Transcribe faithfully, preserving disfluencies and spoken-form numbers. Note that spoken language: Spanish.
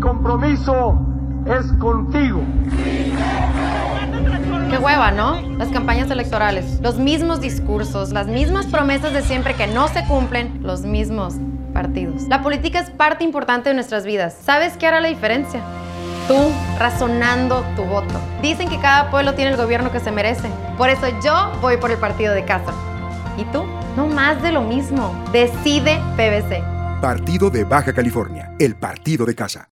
compromiso es contigo. Qué hueva, ¿no? Las campañas electorales, los mismos discursos, las mismas promesas de siempre que no se cumplen, los mismos partidos. La política es parte importante de nuestras vidas. ¿Sabes qué hará la diferencia? Tú, razonando tu voto. Dicen que cada pueblo tiene el gobierno que se merece. Por eso yo voy por el partido de casa. ¿Y tú? No más de lo mismo. Decide P B C. Partido de Baja California, el partido de casa.